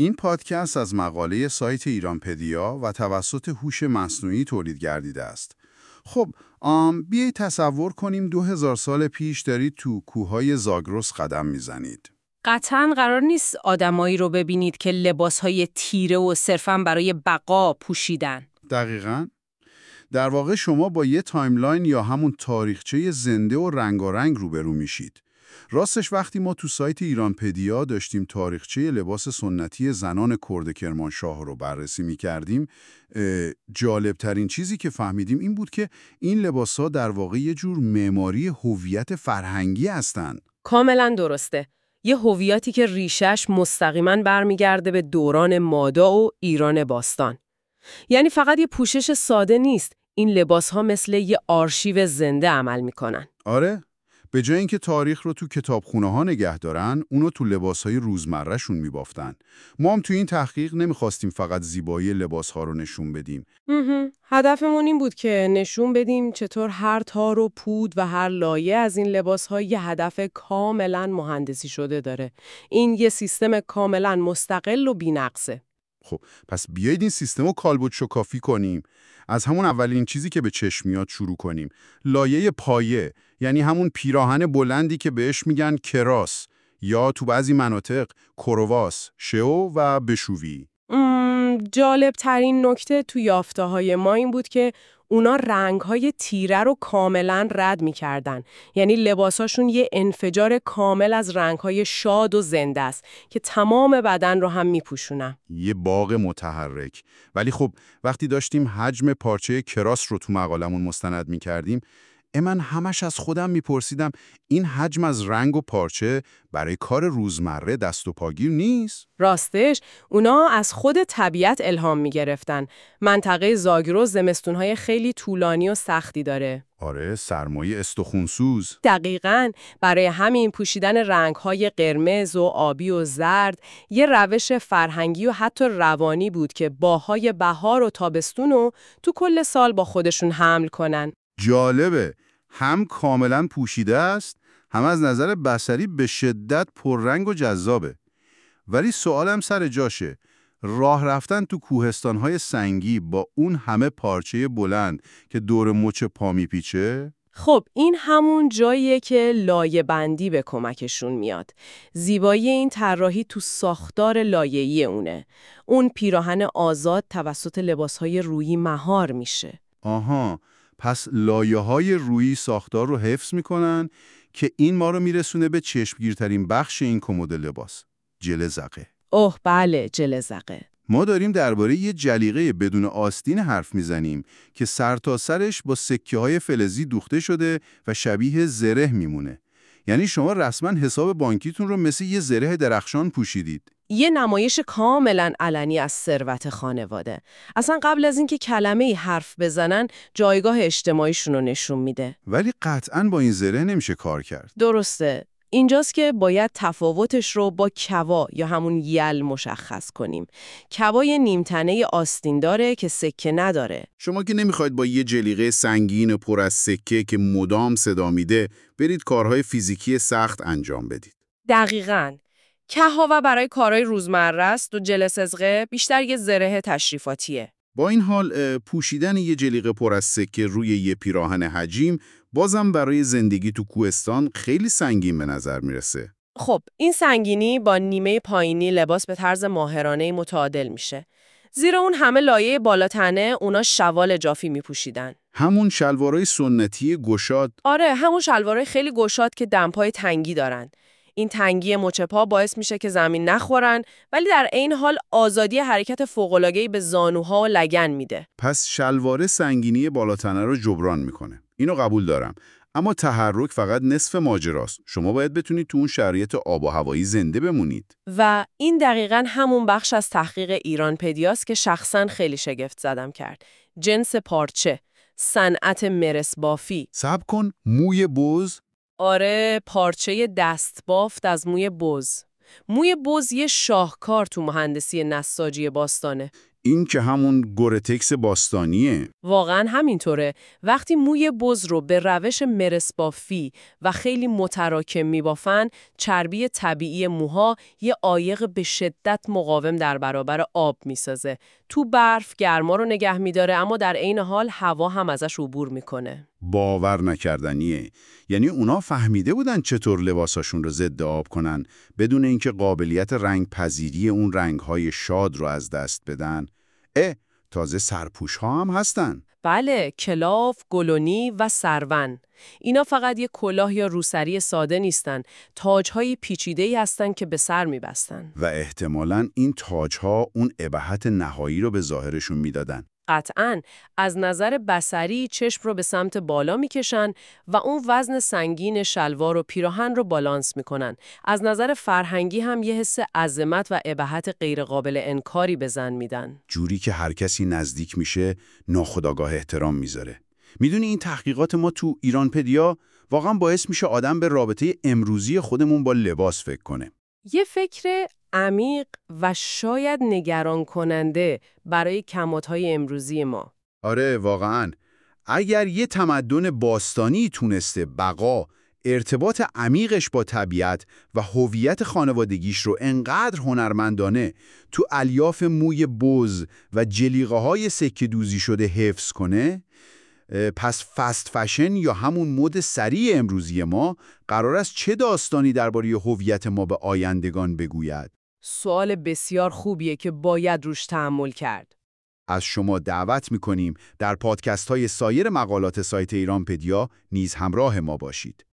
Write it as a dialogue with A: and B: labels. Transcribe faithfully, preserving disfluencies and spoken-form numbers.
A: این پادکست از مقاله سایت ایرانپدیا و توسط هوش مصنوعی تولید گردیده است. خب، آم بیایید تصور کنیم دو هزار سال پیش دارید تو کوههای زاگرس قدم میزنید.
B: قطعاً قرار نیست آدمایی رو ببینید که لباسهای تیره و صرفاً برای بقا پوشیدن.
A: دقیقاً. در واقع شما با یه تایملاین یا همون تاریخچه زنده و رنگارنگ روبرو میشید. راستش وقتی ما تو سایت ایرانپدیا داشتیم تاریخچه لباس سنتی زنان کرد کرمانشاه رو بررسی می‌کردیم، جالبترین چیزی که فهمیدیم این بود که این لباس‌ها در واقع یه جور معماری هویت فرهنگی هستن.
B: کاملاً درسته. یه هویتی که ریشش مستقیماً برمیگرده به دوران مادا و ایران باستان. یعنی فقط یه پوشش ساده نیست، این لباس‌ها مثل یه آرشیو زنده عمل می‌کنن.
A: آره، به جای اینکه تاریخ رو تو کتابخونه‌ها نگه دارن، اونو تو لباس‌های روزمره‌شون می‌بافتن. ما هم تو این تحقیق نمی‌خواستیم فقط زیبایی لباس‌ها رو نشون بدیم.
B: هدفمون این بود که نشون بدیم چطور هر تار و پود و هر لایه از این لباس‌ها یه هدف کاملاً مهندسی شده داره. این یه سیستم کاملاً مستقل و بی‌نقصه.
A: خب پس بیایید این سیستم رو کالبد شکافی کنیم. از همون اولین چیزی که به چشم میاد شروع کنیم. لایه پایه، یعنی همون پیراهن بلندی که بهش میگن کراس یا تو بعضی مناطق کرواس، شئو و بشویی.
B: جالب ترین نکته تو یافته‌های ما این بود که اونا رنگ‌های تیره رو کاملاً رد می‌کردن. یعنی لباساشون یه انفجار کامل از رنگ‌های شاد و زنده است که تمام بدن رو هم می‌پوشونن.
A: یه باغ متحرک. ولی خب وقتی داشتیم حجم پارچه کراس رو تو مقالمون مستند می‌کردیم، من همش از خودم میپرسیدم این حجم از رنگ و پارچه برای کار روزمره دست و پاگیر نیست؟
B: راستش اونا از خود طبیعت الهام میگرفتن. منطقه زاگرس زمستونهای خیلی طولانی و سختی داره.
A: آره، سرمایه استخونسوز.
B: دقیقاً. برای همین پوشیدن رنگ‌های قرمز و آبی و زرد یه روش فرهنگی و حتی روانی بود که باهای بهار و تابستون رو تو کل سال با خودشون حمل کنن.
A: جالبه، هم کاملا پوشیده است، هم از نظر بصری به شدت پررنگ و جذابه. ولی سوالم سر جاشه، راه رفتن تو کوهستان‌های سنگی با اون همه پارچه بلند که دور مچ پا میپیچه؟
B: خب این همون جاییه که لایه بندی به کمکشون میاد. زیبایی این طراحی تو ساختار لایه‌ای اونه. اون پیراهن آزاد توسط لباسهای رویی مهار میشه.
A: آها، پس لایه‌های رویی ساختار رو حفظ میکنن که این ما رو میرسونه به چشمگیرترین بخش این کمد لباس، جلزقه.
B: اوه بله، جلزقه.
A: ما داریم درباره یه جلیقه بدون آستین حرف میزنیم که سر تا سرش با سکه‌های فلزی دوخته شده و شبیه زره میمونه. یعنی شما رسما حساب بانکیتون رو مثل یه زره درخشان پوشیدید.
B: یه نمایش کاملا علنی از ثروت خانواده. اصلا قبل از اینکه کلمه‌ای حرف بزنن جایگاه اجتماعیشون رو نشون میده.
A: ولی قطعاً با این زره نمیشه کار کرد.
B: درسته. اینجاست که باید تفاوتش رو با کوا یا همون یل مشخص کنیم. کوا یه نیمتنه آستین داره که سکه نداره.
A: شما که نمیخواید با یه جلیقه سنگین پر از سکه که مدام صدا میده برید کارهای فیزیکی سخت انجام بدید.
B: دقیقاً. کهاوه برای کارهای روزمره است و جلسزقه بیشتر یه زره تشریفاتیه.
A: با این حال پوشیدن یه جلیقه پر از سکه روی یه پیراهن حجیم بازم برای زندگی تو کوهستان خیلی سنگین به نظر میرسه.
B: خب این سنگینی با نیمه پایینی لباس به طرز ماهرانه‌ای متعادل میشه. زیرا اون همه لایه بالاتنه اونا شوال جافی میپوشیدن.
A: همون شلوارای سنتی گشاد.
B: آره، همون شلوارای خیلی گشاد که دمپای تنگی دارن. این تنگی مچ پا باعث میشه که زمین نخورن، ولی در عین حال آزادی حرکت فوق‌العاده‌ای به زانوها و لگن میده.
A: پس شلوار سنگینی بالاتنه رو جبران میکنه. اینو قبول دارم. اما تحرک فقط نصف ماجراست. شما باید بتونید تو اون شرایط آب و هوایی زنده بمونید.
B: و این دقیقاً همون بخش از تحقیق ایرانپدیاست که شخصاً خیلی شگفت زدم کرد. جنس پارچه، صنعت مرس بافی.
A: صبر کن، موی بز؟
B: آره، پارچه دست بافت از موی بز. موی بز یه شاهکار تو مهندسی نساجی باستانه.
A: این که همون گورتکس باستانیه.
B: واقعا همینطوره. وقتی موی بز رو به روش مرس بافی و خیلی متراکم میبافن، چربی طبیعی موها یه عایق به شدت مقاوم در برابر آب میسازه. تو برف گرما رو نگه میداره، اما در عین حال هوا هم ازش عبور میکنه.
A: باور نکردنیه. یعنی اونا فهمیده بودن چطور لباساشون رو ضد آب کنن بدون اینکه قابلیت رنگ پذیری اون رنگ‌های شاد رو از دست بدن. اه، تازه سرپوش ها هم هستن.
B: بله، کلاف، گلونی و سرون. اینا فقط یه کلاه یا روسری ساده نیستن، تاج‌های پیچیده‌ای هستن که به سر می‌بستن.
A: و احتمالاً این تاج‌ها اون ابهت نهایی رو به ظاهرشون میدادن.
B: قطعاً از نظر بصری چشم رو به سمت بالا میکشن و اون وزن سنگین شلوار و پیراهن رو بالانس میکنن. از نظر فرهنگی هم یه حس عظمت و ابهت غیرقابل انکاری به زن میدن.
A: جوری که هر کسی نزدیک میشه ناخودآگاه احترام میذاره. میدونی این تحقیقات ما تو ایرانپدیا واقعا باعث میشه آدم به رابطه امروزی خودمون با لباس فکر کنه.
B: یه فکر عمیق و شاید نگران کننده برای کمادهای امروزی ما.
A: آره واقعا. اگر یه تمدن باستانی تونسته بقا، ارتباط عمیقش با طبیعت و هویت خانوادگیش رو انقدر هنرمندانه تو الیاف موی بز و جلیقه‌های سکه دوزی شده حفظ کنه، پس فست فشن یا همون مد سریع امروزی ما قرار است چه داستانی درباره هویت ما به آیندگان بگوید؟
B: سوال بسیار خوبیه که باید روش تأمل کرد.
A: از شما دعوت می‌کنیم در پادکست‌های سایر مقالات سایت ایرانپدیا نیز همراه ما باشید.